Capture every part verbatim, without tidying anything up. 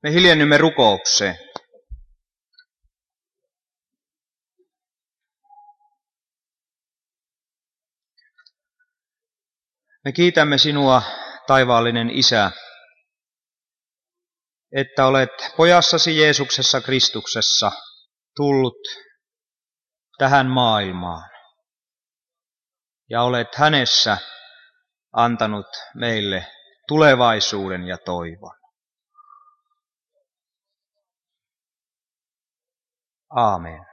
Me hiljennymme rukoukseen. Me kiitämme sinua, taivaallinen Isä, että olet pojassasi Jeesuksessa Kristuksessa tullut tähän maailmaan ja olet hänessä antanut meille tulevaisuuden ja toivon. Aamen.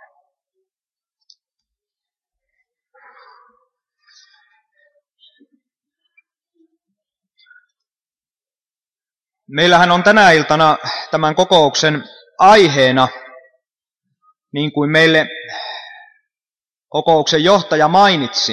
Meillähän on tänä iltana tämän kokouksen aiheena, niin kuin meille kokouksen johtaja mainitsi,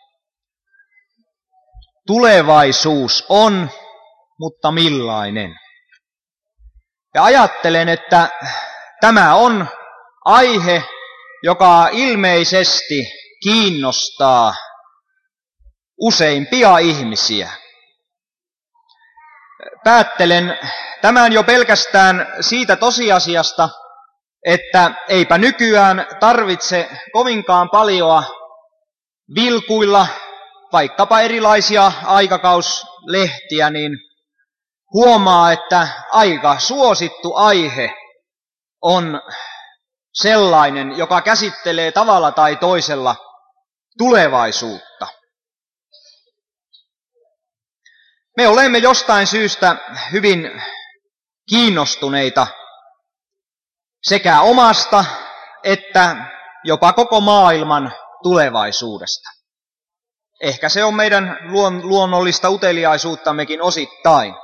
tulevaisuus on, mutta millainen? Ja ajattelen, että tämä on aihe, joka ilmeisesti kiinnostaa useimpia ihmisiä. Päättelen tämän jo pelkästään siitä tosiasiasta, että eipä nykyään tarvitse kovinkaan paljon vilkuilla vaikkapa erilaisia aikakauslehtiä, niin huomaa, että aika suosittu aihe on sellainen, joka käsittelee tavalla tai toisella tulevaisuutta. Me olemme jostain syystä hyvin kiinnostuneita sekä omasta että jopa koko maailman tulevaisuudesta. Ehkä se on meidän luonnollista uteliaisuuttammekin osittain.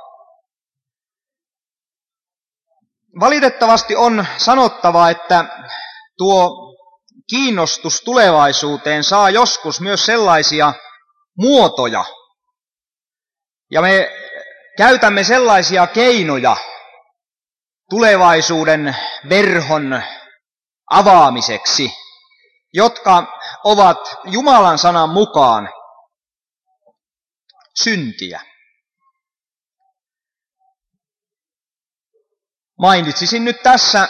Valitettavasti on sanottava, että tuo kiinnostus tulevaisuuteen saa joskus myös sellaisia muotoja, ja me käytämme sellaisia keinoja tulevaisuuden verhon avaamiseksi, jotka ovat Jumalan sanan mukaan syntiä. Mainitsisin nyt tässä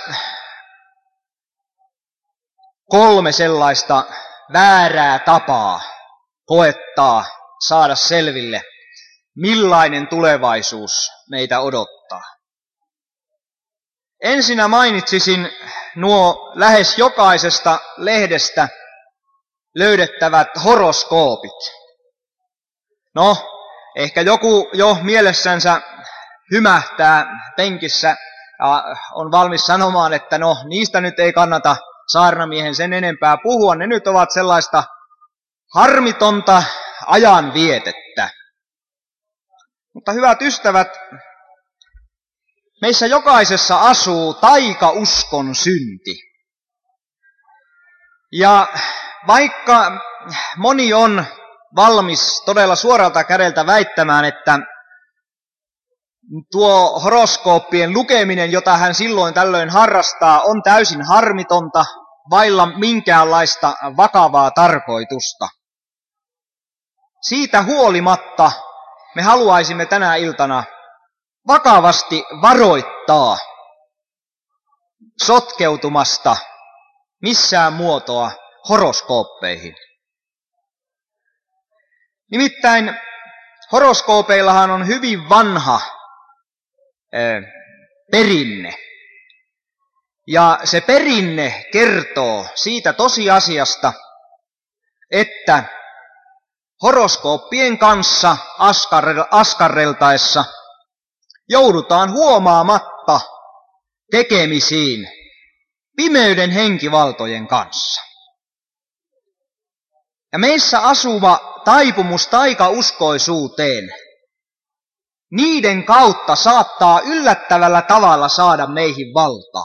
kolme sellaista väärää tapaa koettaa saada selville, millainen tulevaisuus meitä odottaa. Ensinnä mainitsisin nuo lähes jokaisesta lehdestä löydettävät horoskoopit. No, ehkä joku jo mielessänsä hymähtää penkissä ja on valmis sanomaan, että no niistä nyt ei kannata saarnamiehen sen enempää puhua. Ne nyt ovat sellaista harmitonta ajanvietettä. Mutta hyvät ystävät, meissä jokaisessa asuu taikauskon synti. Ja vaikka moni on valmis todella suoralta kädeltä väittämään, että tuo horoskooppien lukeminen, jota hän silloin tällöin harrastaa, on täysin harmitonta, vailla minkäänlaista vakavaa tarkoitusta. Siitä huolimatta me haluaisimme tänä iltana vakavasti varoittaa sotkeutumasta missään muotoa horoskooppeihin. Nimittäin horoskoopeillahan on hyvin vanha eh, perinne. Ja se perinne kertoo siitä tosiasiasta, että horoskooppien kanssa askarreltaessa joudutaan huomaamatta tekemisiin pimeyden henkivaltojen kanssa. Ja meissä asuva taipumus taikauskoisuuteen, niiden kautta saattaa yllättävällä tavalla saada meihin valtaa.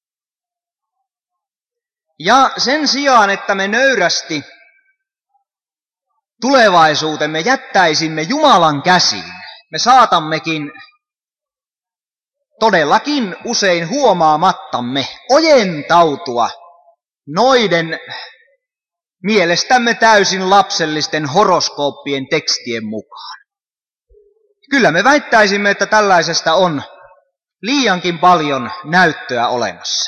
Ja sen sijaan, että me nöyrästi tulevaisuutemme jättäisimme Jumalan käsiin, me saatammekin todellakin usein huomaamattamme ojentautua noiden mielestämme täysin lapsellisten horoskooppien tekstien mukaan. Kyllä me väittäisimme, että tällaisesta on liiankin paljon näyttöä olemassa.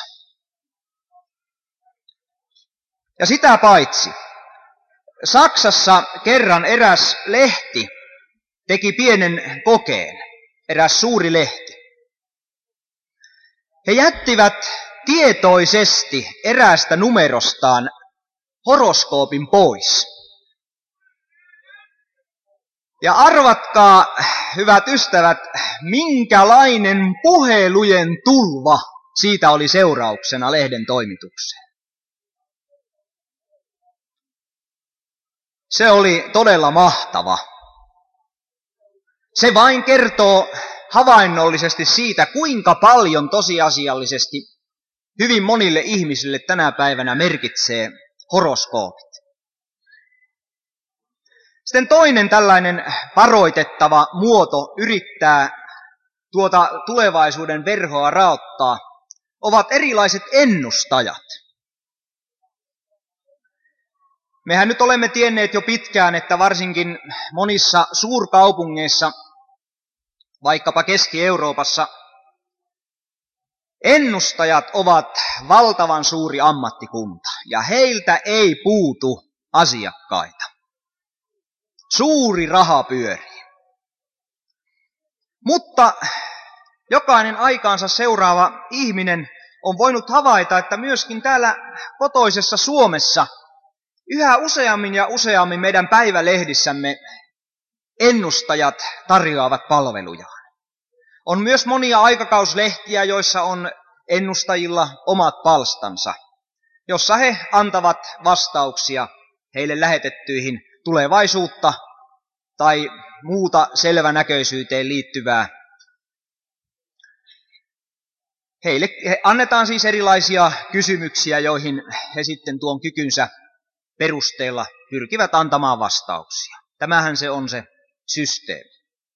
Ja sitä paitsi, Saksassa kerran eräs lehti teki pienen kokeen, eräs suuri lehti. He jättivät tietoisesti eräästä numerostaan horoskoopin pois. Ja arvatkaa, hyvät ystävät, minkälainen puhelujen tulva siitä oli seurauksena lehden toimitukseen. Se oli todella mahtava. Se vain kertoo havainnollisesti siitä, kuinka paljon tosiasiallisesti hyvin monille ihmisille tänä päivänä merkitsee horoskoopit. Sitten toinen tällainen varoitettava muoto yrittää tuota tulevaisuuden verhoa raottaa, ovat erilaiset ennustajat. Mehän nyt olemme tienneet jo pitkään, että varsinkin monissa suurkaupungeissa, vaikkapa Keski-Euroopassa, ennustajat ovat valtavan suuri ammattikunta ja heiltä ei puutu asiakkaita. Suuri raha pyörii. Mutta jokainen aikaansa seuraava ihminen on voinut havaita, että myöskin täällä kotoisessa Suomessa yhä useammin ja useammin meidän päivälehdissämme ennustajat tarjoavat palvelujaan. On myös monia aikakauslehtiä, joissa on ennustajilla omat palstansa, jossa he antavat vastauksia heille lähetettyihin tulevaisuutta tai muuta selvänäköisyyteen liittyvää. Heille he annetaan siis erilaisia kysymyksiä, joihin he sitten tuon kykynsä perusteella pyrkivät antamaan vastauksia. Tämähän se on se systeemi.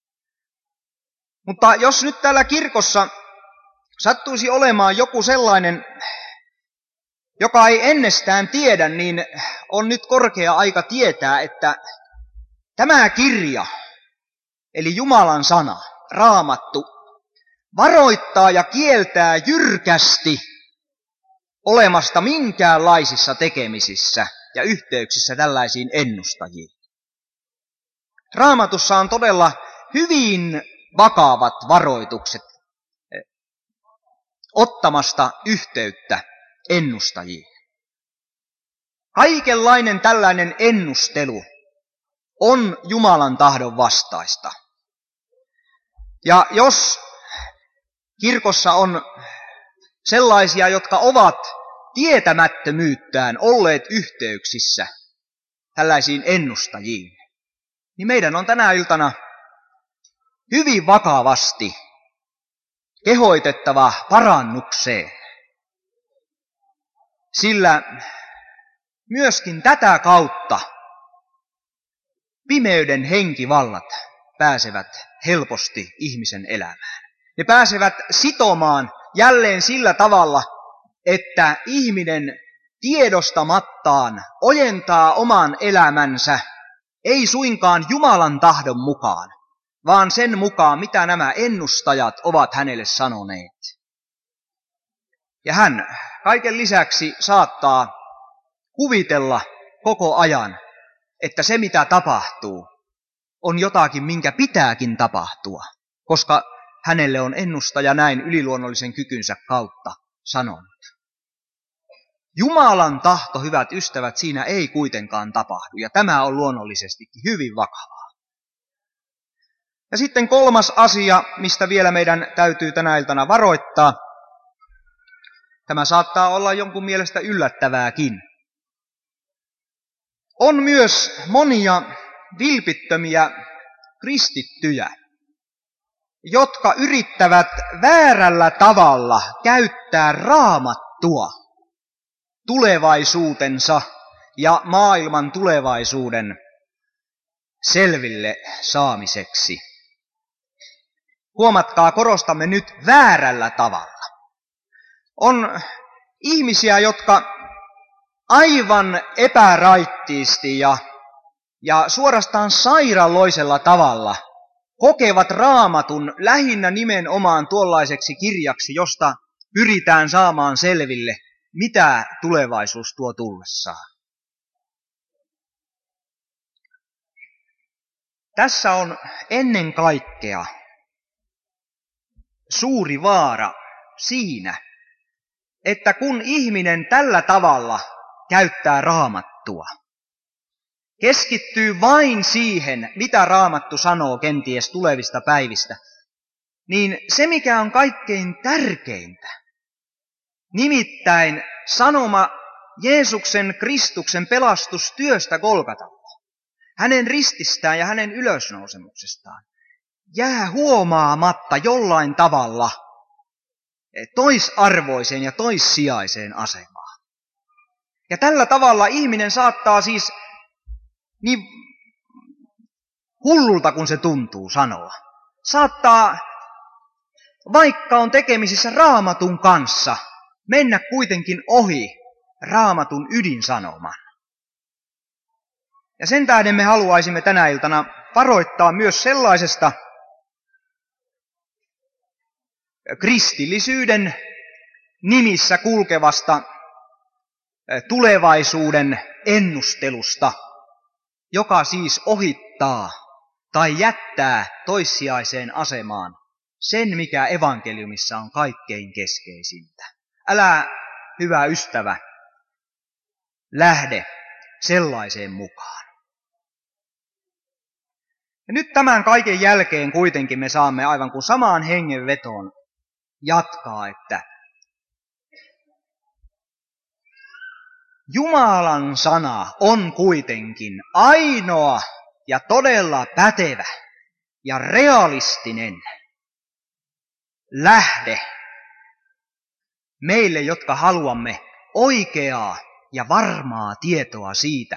Mutta jos nyt täällä kirkossa sattuisi olemaan joku sellainen, joka ei ennestään tiedä, niin on nyt korkea aika tietää, että tämä kirja, eli Jumalan sana, Raamattu, varoittaa ja kieltää jyrkästi olemasta minkäänlaisissa tekemisissä ja yhteyksissä tällaisiin ennustajiin. Raamatussa on todella hyvin vakavat varoitukset ottamasta yhteyttä ennustajiin. Kaikenlainen tällainen ennustelu on Jumalan tahdon vastaista. Ja jos kirkossa on sellaisia, jotka ovat tietämättömyyttään olleet yhteyksissä tällaisiin ennustajiin, niin meidän on tänä iltana hyvin vakavasti kehoitettava parannukseen. Sillä myöskin tätä kautta pimeyden henkivallat pääsevät helposti ihmisen elämään. Ne pääsevät sitomaan jälleen sillä tavalla, että ihminen tiedostamattaan ojentaa oman elämänsä ei suinkaan Jumalan tahdon mukaan, vaan sen mukaan, mitä nämä ennustajat ovat hänelle sanoneet. Ja hän kaiken lisäksi saattaa kuvitella koko ajan, että se mitä tapahtuu on jotakin, minkä pitääkin tapahtua, koska hänelle on ennustaja näin yliluonnollisen kykynsä kautta sanonut. Jumalan tahto, hyvät ystävät, siinä ei kuitenkaan tapahdu, ja tämä on luonnollisestikin hyvin vakavaa. Ja sitten kolmas asia, mistä vielä meidän täytyy tänä iltana varoittaa. Tämä saattaa olla jonkun mielestä yllättävääkin. On myös monia vilpittömiä kristittyjä, jotka yrittävät väärällä tavalla käyttää Raamattua tulevaisuutensa ja maailman tulevaisuuden selville saamiseksi. Huomatkaa, korostamme nyt väärällä tavalla. On ihmisiä, jotka aivan epäraittiisti ja, ja suorastaan sairaalloisella tavalla kokevat Raamatun lähinnä nimenomaan tuollaiseksi kirjaksi, josta pyritään saamaan selville, mitä tulevaisuus tuo tullessaan. Tässä on ennen kaikkea suuri vaara siinä, että kun ihminen tällä tavalla käyttää Raamattua, keskittyy vain siihen, mitä Raamattu sanoo kenties tulevista päivistä, niin se mikä on kaikkein tärkeintä, nimittäin sanoma Jeesuksen Kristuksen pelastustyöstä Golgatalla, hänen rististään ja hänen ylösnousemuksestaan, jää huomaamatta jollain tavalla toisarvoiseen ja toissijaiseen asemaan. Ja tällä tavalla ihminen saattaa siis, niin hullulta kun se tuntuu sanoa, saattaa, vaikka on tekemisissä Raamatun kanssa, mennä kuitenkin ohi Raamatun ydinsanoman. Ja sen tähden me haluaisimme tänä iltana varoittaa myös sellaisesta kristillisyyden nimissä kulkevasta tulevaisuuden ennustelusta, joka siis ohittaa tai jättää toissijaiseen asemaan sen, mikä evankeliumissa on kaikkein keskeisintä. Älä, hyvä ystävä, lähde sellaiseen mukaan. Ja nyt tämän kaiken jälkeen kuitenkin me saamme aivan kuin samaan hengenvetoon jatkaa, että Jumalan sana on kuitenkin ainoa ja todella pätevä ja realistinen lähde meille, jotka haluamme oikeaa ja varmaa tietoa siitä,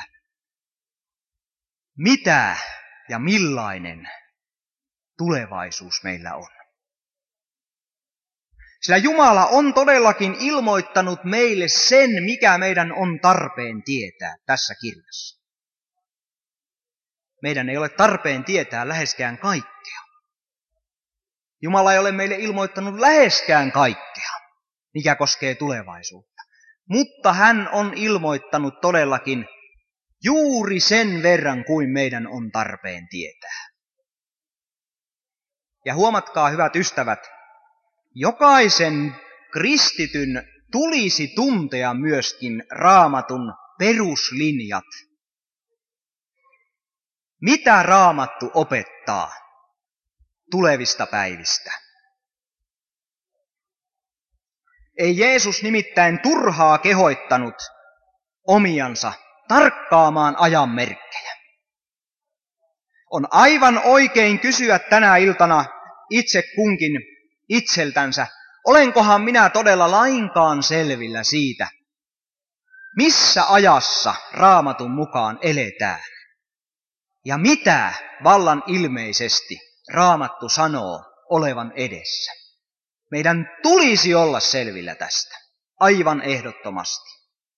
mitä ja millainen tulevaisuus meillä on. Sillä Jumala on todellakin ilmoittanut meille sen, mikä meidän on tarpeen tietää tässä kirjassa. Meidän ei ole tarpeen tietää läheskään kaikkea. Jumala ei ole meille ilmoittanut läheskään kaikkea, mikä koskee tulevaisuutta. Mutta hän on ilmoittanut todellakin juuri sen verran kuin meidän on tarpeen tietää. Ja huomatkaa, hyvät ystävät, jokaisen kristityn tulisi tuntea myöskin Raamatun peruslinjat. Mitä Raamattu opettaa tulevista päivistä? Ei Jeesus nimittäin turhaa kehoittanut omiansa tarkkaamaan ajan merkkejä. On aivan oikein kysyä tänä iltana itse kunkin itseltänsä, olenkohan minä todella lainkaan selvillä siitä, missä ajassa Raamatun mukaan eletään ja mitä vallan ilmeisesti Raamattu sanoo olevan edessä. Meidän tulisi olla selvillä tästä, aivan ehdottomasti.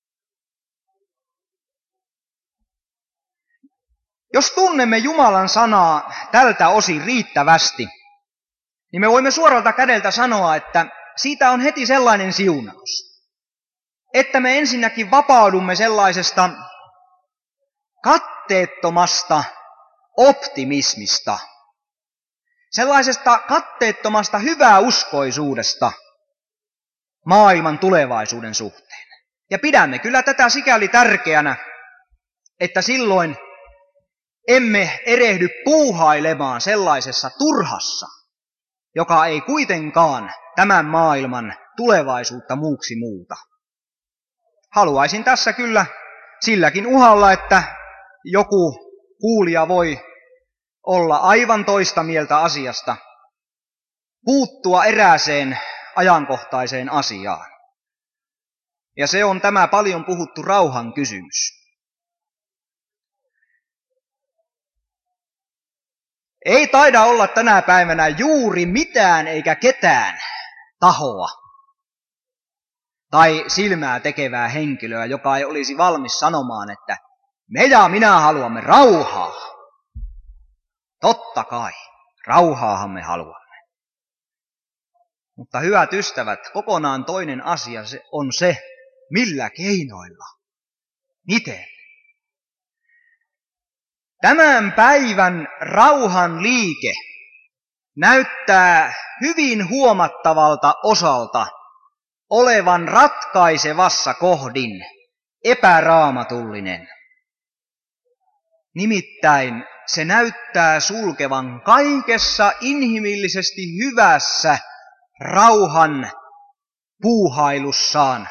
Jos tunnemme Jumalan sanaa tältä osin riittävästi, niin me voimme suoralta kädeltä sanoa, että siitä on heti sellainen siunaus, että me ensinnäkin vapaudumme sellaisesta katteettomasta optimismista, sellaisesta katteettomasta hyväuskoisuudesta maailman tulevaisuuden suhteen. Ja pidämme kyllä tätä sikäli tärkeänä, että silloin emme erehdy puuhailemaan sellaisessa turhassa, joka ei kuitenkaan tämän maailman tulevaisuutta muuksi muuta. Haluaisin tässä kyllä silläkin uhalla, että joku kuulija voi olla aivan toista mieltä asiasta, puuttua erääseen ajankohtaiseen asiaan. Ja se on tämä paljon puhuttu rauhan kysymys. Ei taida olla tänä päivänä juuri mitään eikä ketään tahoa tai silmää tekevää henkilöä, joka ei olisi valmis sanomaan, että me ja minä haluamme rauhaa. Totta kai, Rauhaahan me haluamme. Mutta hyvät ystävät, kokonaan toinen asia on se, millä keinoilla. Miten? Tämän päivän rauhan liike näyttää hyvin huomattavalta osalta olevan ratkaisevassa kohdin epäraamatullinen. Nimittäin se näyttää sulkevan kaikessa inhimillisesti hyvässä rauhan puuhailussaan,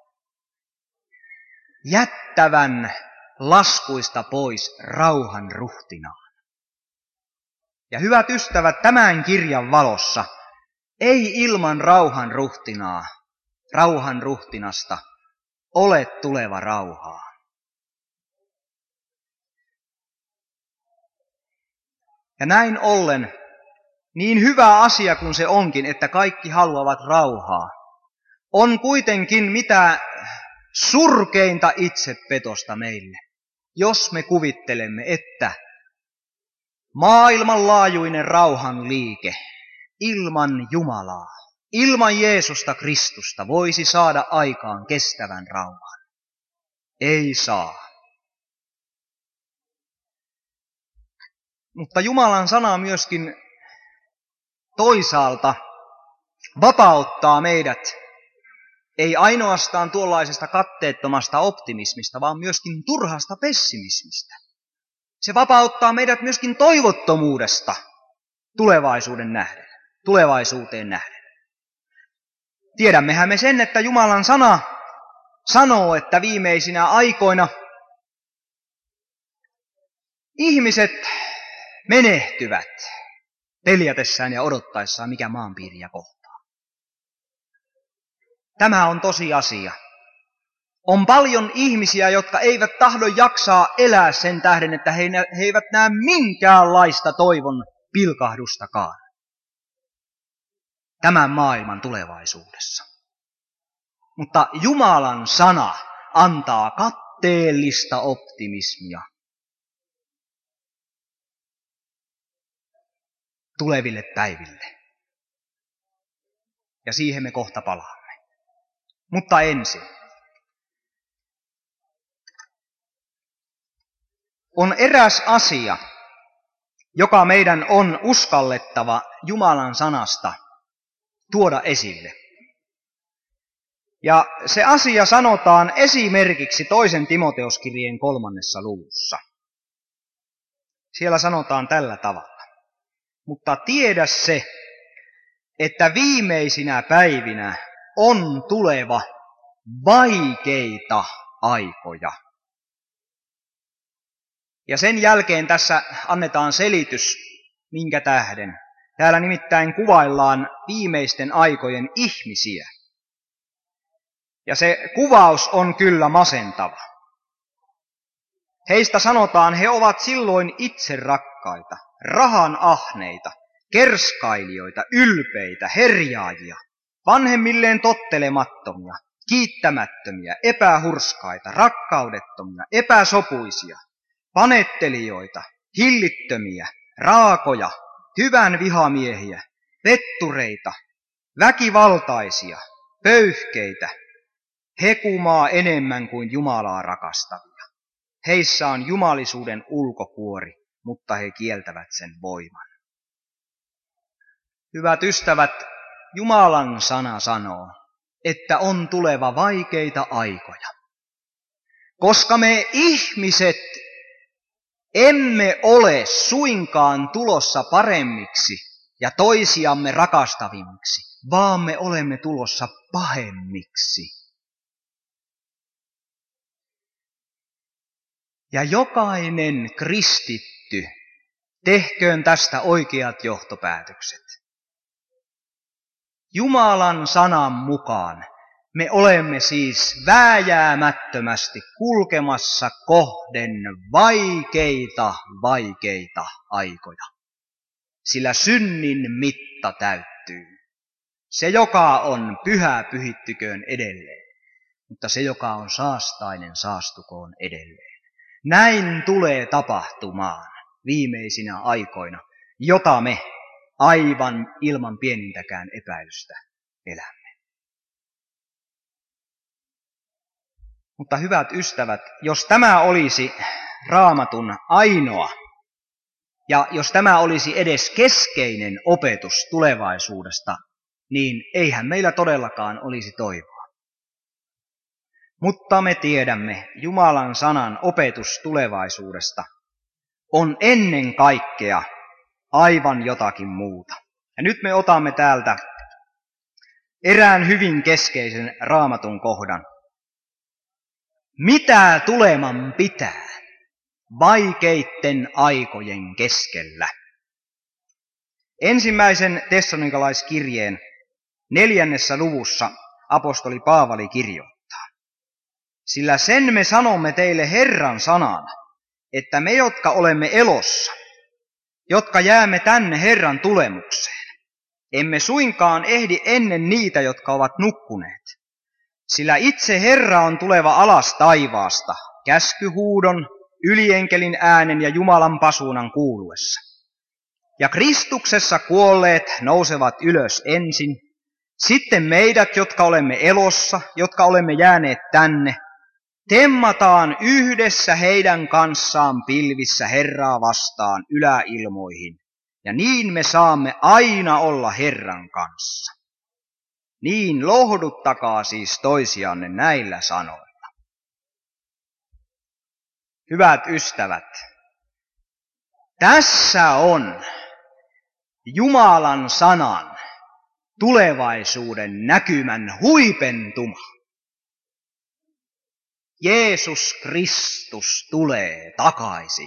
jättävän laskuista pois rauhan ruhtinaan. Ja hyvät ystävät, tämän kirjan valossa ei ilman rauhan ruhtinaa, rauhan ruhtinasta ole tuleva rauhaa. Ja näin ollen, niin hyvä asia kuin se onkin, että kaikki haluavat rauhaa, on kuitenkin mitä surkeinta itsepetosta meille, jos me kuvittelemme, että maailmanlaajuinen rauhan liike ilman Jumalaa, ilman Jeesusta Kristusta voisi saada aikaan kestävän rauhan. Ei saa. Mutta Jumalan sana myöskin toisaalta vapauttaa meidät ei ainoastaan tuollaisesta katteettomasta optimismista, vaan myöskin turhasta pessimismistä. Se vapauttaa meidät myöskin toivottomuudesta tulevaisuuden nähden, tulevaisuuteen nähden. Tiedämmehän me sen, että Jumalan sana sanoo, että viimeisinä aikoina ihmiset menehtyvät peljätessään ja odottaessaan, mikä maanpiiriä kohtaa. Tämä on tosiasia. On paljon ihmisiä, jotka eivät tahdo jaksaa elää sen tähden, että he, he eivät näe minkäänlaista toivon pilkahdustakaan tämän maailman tulevaisuudessa. Mutta Jumalan sana antaa katteellista optimismia tuleville päiville. Ja siihen me kohta palaamme. Mutta ensin. On eräs asia, joka meidän on uskallettava Jumalan sanasta tuoda esille. Ja se asia sanotaan esimerkiksi toisen Timoteuskirjeen kolmannessa luvussa. Siellä sanotaan tällä tavalla. Mutta tiedä se, että viimeisinä päivinä on tuleva vaikeita aikoja. Ja sen jälkeen tässä annetaan selitys, minkä tähden. Täällä nimittäin kuvaillaan viimeisten aikojen ihmisiä. Ja se kuvaus on kyllä masentava. Heistä sanotaan, he ovat silloin itse rakkaita, rahan ahneita, kerskailijoita, ylpeitä, herjaajia, vanhemmilleen tottelemattomia, kiittämättömiä, epähurskaita, rakkaudettomia, epäsopuisia, panettelijoita, hillittömiä, raakoja, hyvän vihamiehiä, pettureita, väkivaltaisia, pöyhkeitä, hekumaa enemmän kuin Jumalaa rakastavia. Heissä on jumalisuuden ulkokuori, mutta he kieltävät sen voiman. Hyvät ystävät, Jumalan sana sanoo, että on tuleva vaikeita aikoja. Koska me ihmiset emme ole suinkaan tulossa paremmiksi ja toisiamme rakastavimmiksi, vaan me olemme tulossa pahemmiksi. Ja jokainen kristitty tehköön tästä oikeat johtopäätökset. Jumalan sanan mukaan me olemme siis vääjäämättömästi kulkemassa kohden vaikeita, vaikeita aikoja. Sillä synnin mitta täyttyy. Se, joka on pyhä, pyhittyköön edelleen, mutta se, joka on saastainen, saastukoon edelleen. Näin tulee tapahtumaan viimeisinä aikoina, jota me aivan ilman pienintäkään epäilystä elämme. Mutta hyvät ystävät, jos tämä olisi Raamatun ainoa, ja jos tämä olisi edes keskeinen opetus tulevaisuudesta, niin eihän meillä todellakaan olisi toivoa. Mutta me tiedämme, Jumalan sanan opetus tulevaisuudesta on ennen kaikkea aivan jotakin muuta. Ja nyt me otamme täältä erään hyvin keskeisen Raamatun kohdan. Mitä tuleman pitää vaikeitten aikojen keskellä? Ensimmäisen Tessalonikalaiskirjeen neljännessä luvussa apostoli Paavali kirjoittaa. Sillä sen me sanomme teille Herran sanana, että me, jotka olemme elossa, jotka jäämme tänne Herran tulemukseen, emme suinkaan ehdi ennen niitä, jotka ovat nukkuneet. Sillä itse Herra on tuleva alas taivaasta, käskyhuudon, ylienkelin äänen ja Jumalan pasuunan kuuluessa. Ja Kristuksessa kuolleet nousevat ylös ensin, sitten meidät, jotka olemme elossa, jotka olemme jääneet tänne, temmataan yhdessä heidän kanssaan pilvissä Herraa vastaan yläilmoihin, ja niin me saamme aina olla Herran kanssa. Niin lohduttakaa siis toisianne näillä sanoilla. Hyvät ystävät, tässä on Jumalan sanan tulevaisuuden näkymän huipentuma. Jeesus Kristus tulee takaisin.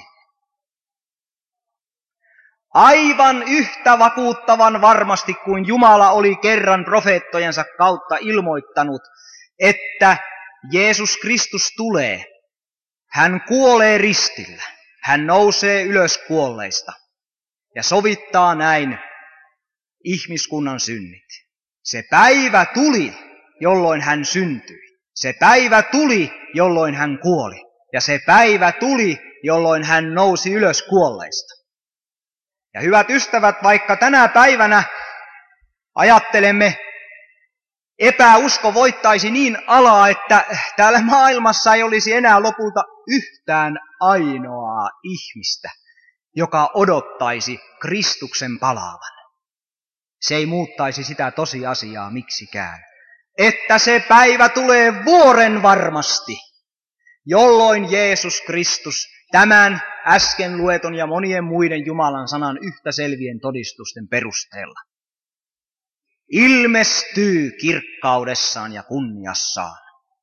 Aivan yhtä vakuuttavan varmasti kuin Jumala oli kerran profeettojensa kautta ilmoittanut, että Jeesus Kristus tulee. Hän kuolee ristillä. Hän nousee ylös kuolleista ja sovittaa näin ihmiskunnan synnit. Se päivä tuli, jolloin hän syntyi. Se päivä tuli, jolloin hän kuoli. Ja se päivä tuli, jolloin hän nousi ylös kuolleista. Ja hyvät ystävät, vaikka tänä päivänä ajattelemme, epäusko voittaisi niin alaa, että täällä maailmassa ei olisi enää lopulta yhtään ainoaa ihmistä, joka odottaisi Kristuksen palaavan. Se ei muuttaisi sitä tosiasiaa miksikään, että se päivä tulee vuoren varmasti, jolloin Jeesus Kristus tämän äsken lueton ja monien muiden Jumalan sanan yhtä selvien todistusten perusteella ilmestyy kirkkaudessaan ja kunniassaan.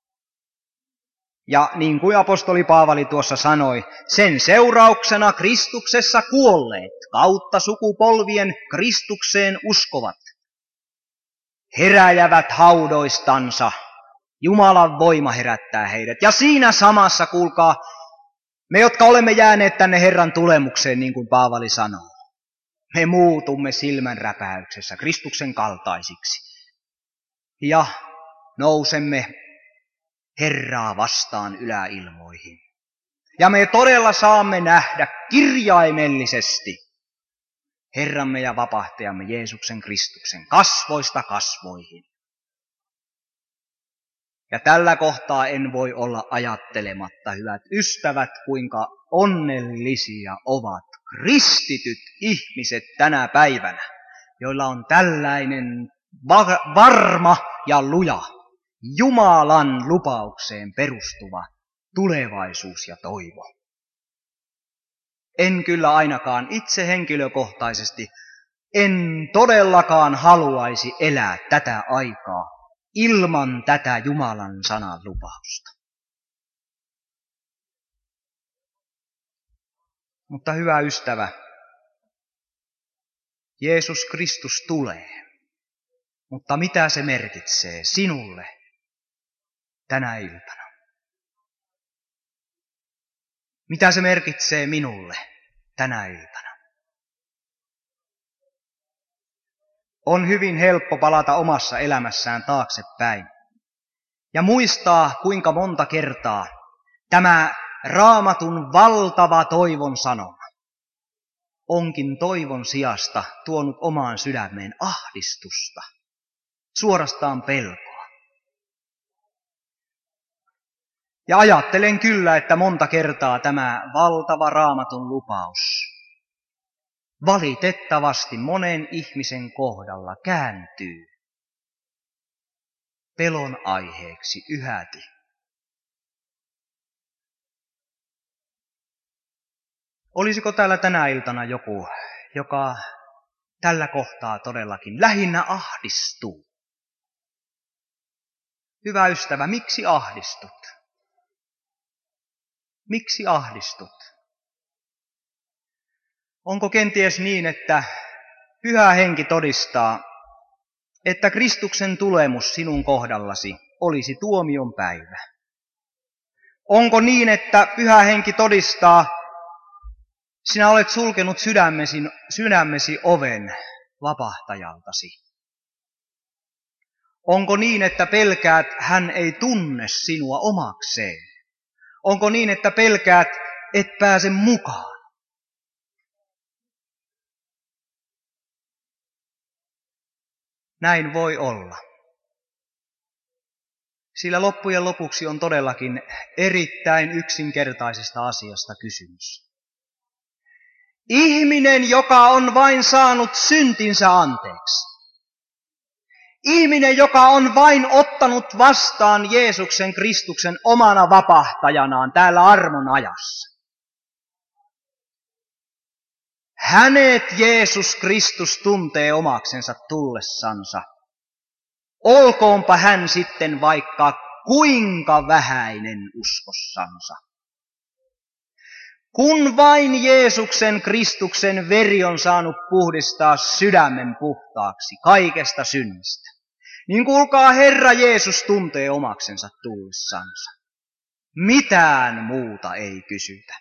Ja niin kuin apostoli Paavali tuossa sanoi, sen seurauksena Kristuksessa kuolleet kautta sukupolvien Kristukseen uskovat heräjävät haudoistansa. Jumalan voima herättää heidät. Ja siinä samassa, kuulkaa, me, jotka olemme jääneet tänne Herran tulemukseen, niin kuin Paavali sanoo, me muutumme silmänräpäyksessä Kristuksen kaltaisiksi. Ja nousemme Herraa vastaan yläilmoihin. Ja me todella saamme nähdä kirjaimellisesti Herramme ja vapahtajamme Jeesuksen Kristuksen kasvoista kasvoihin. Ja tällä kohtaa en voi olla ajattelematta, hyvät ystävät, kuinka onnellisia ovat kristityt ihmiset tänä päivänä, joilla on tällainen varma ja luja, Jumalan lupaukseen perustuva tulevaisuus ja toivo. En kyllä ainakaan itse henkilökohtaisesti, en todellakaan haluaisi elää tätä aikaa ilman tätä Jumalan sanan lupausta. Mutta hyvä ystävä, Jeesus Kristus tulee. Mutta mitä se merkitsee sinulle tänä iltana? Mitä se merkitsee minulle tänä iltana? On hyvin helppo palata omassa elämässään taaksepäin ja muistaa, kuinka monta kertaa tämä Raamatun valtava toivon sanoma, onkin toivon sijasta tuonut omaan sydämeen ahdistusta, suorastaan pelkoa. Ja ajattelen kyllä, että monta kertaa tämä valtava Raamatun lupaus valitettavasti monen ihmisen kohdalla kääntyy pelon aiheeksi yhäti. Olisiko täällä tänä iltana joku, joka tällä kohtaa todellakin lähinnä ahdistuu? Hyvä ystävä, miksi ahdistut? Miksi ahdistut? Onko kenties niin, että Pyhä Henki todistaa, että Kristuksen tulemus sinun kohdallasi olisi tuomion päivä? Onko niin, että Pyhä Henki todistaa, sinä olet sulkenut sydämesi, sydämesi oven vapahtajaltasi? Onko niin, että pelkäät, hän ei tunne sinua omakseen? Onko niin, että pelkäät, et pääse mukaan? Näin voi olla. Sillä loppujen lopuksi on todellakin erittäin yksinkertaisesta asiasta kysymys. Ihminen, joka on vain saanut syntinsä anteeksi. Ihminen, joka on vain ottanut vastaan Jeesuksen Kristuksen omana vapahtajanaan täällä armon ajassa. Hänet Jeesus Kristus tuntee omaksensa tullessansa. Olkoonpa hän sitten vaikka kuinka vähäinen uskossansa. Kun vain Jeesuksen Kristuksen veri on saanut puhdistaa sydämen puhtaaksi kaikesta synnistä, niin kuulkaa, Herra Jeesus tuntee omaksensa tullessansa. Mitään muuta ei kysytä.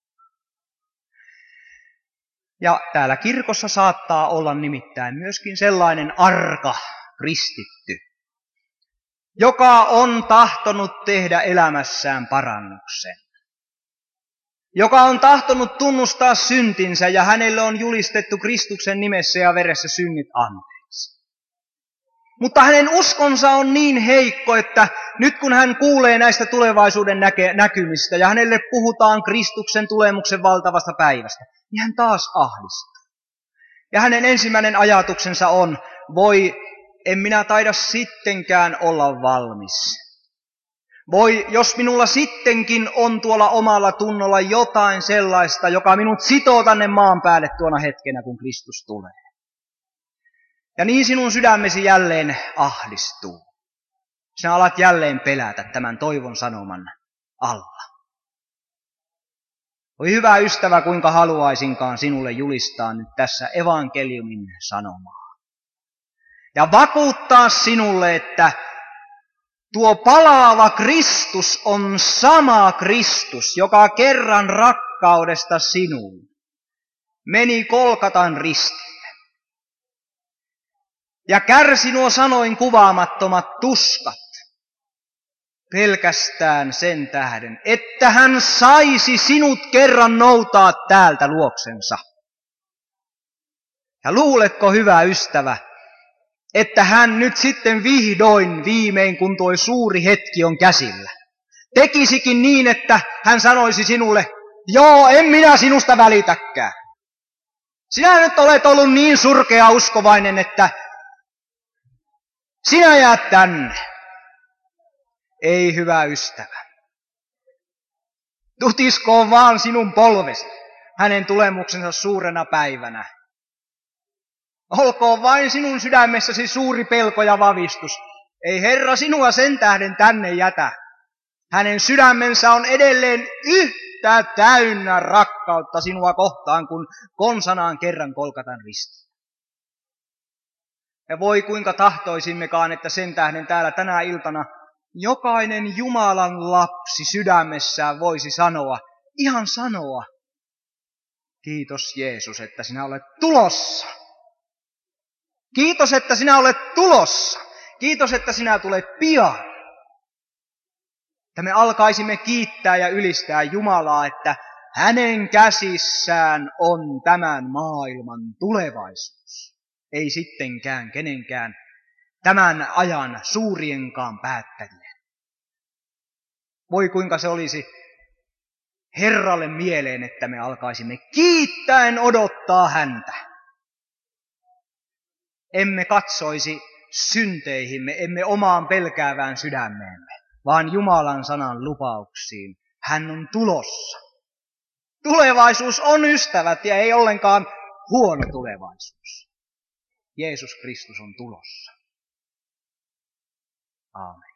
Ja täällä kirkossa saattaa olla nimittäin myöskin sellainen arka kristitty, joka on tahtonut tehdä elämässään parannuksen. Joka on tahtonut tunnustaa syntinsä ja hänelle on julistettu Kristuksen nimessä ja veressä synnit anteeksi. Mutta hänen uskonsa on niin heikko, että nyt kun hän kuulee näistä tulevaisuuden näke- näkymistä ja hänelle puhutaan Kristuksen tulemuksen valtavasta päivästä, niin hän taas ahdistuu. Ja hänen ensimmäinen ajatuksensa on, voi, en minä taida sittenkään olla valmis. Voi, jos minulla sittenkin on tuolla omalla tunnolla jotain sellaista, joka minut sitoo tänne maan päälle tuona hetkenä, kun Kristus tulee. Ja niin sinun sydämesi jälleen ahdistuu. Sinä alat jälleen pelätä tämän toivon sanoman alla. Oi hyvä ystävä, kuinka haluaisinkaan sinulle julistaa nyt tässä evankeliumin sanomaa. Ja vakuuttaa sinulle, että tuo palaava Kristus on sama Kristus, joka kerran rakkaudesta sinuun meni Golgatan ristille. Ja kärsi nuo sanoin kuvaamattomat tuskat pelkästään sen tähden, että hän saisi sinut kerran noutaa täältä luoksensa. Ja luuletko, hyvä ystävä, että hän nyt sitten vihdoin viimein, kun tuo suuri hetki on käsillä, tekisikin niin, että hän sanoisi sinulle, joo, en minä sinusta välitäkään. Sinä nyt olet ollut niin surkea uskovainen, että sinä jäät tänne. Ei, hyvä ystävä. Tutiskoon vaan sinun polvesi hänen tulemuksensa suurena päivänä. Olkoon vain sinun sydämessäsi suuri pelko ja vavistus. Ei Herra sinua sen tähden tänne jätä. Hänen sydämensä on edelleen yhtä täynnä rakkautta sinua kohtaan, kun konsanaan kerran Golgatan risti. Ja voi kuinka tahtoisimmekaan, että sen tähden täällä tänä iltana jokainen Jumalan lapsi sydämessään voisi sanoa, ihan sanoa, kiitos Jeesus, että sinä olet tulossa. Kiitos, että sinä olet tulossa. Kiitos, että sinä tulet pian. Että me alkaisimme kiittää ja ylistää Jumalaa, että hänen käsissään on tämän maailman tulevaisuus. Ei sittenkään kenenkään tämän ajan suurienkaan päättäjien. Voi kuinka se olisi Herralle mieleen, että me alkaisimme kiittäen odottaa häntä. Emme katsoisi synteihimme, emme omaan pelkäävään sydämeemme, vaan Jumalan sanan lupauksiin. Hän on tulossa. Tulevaisuus on, ystävät, ja ei ollenkaan huono tulevaisuus. Jeesus Kristus on tulossa. Aamen.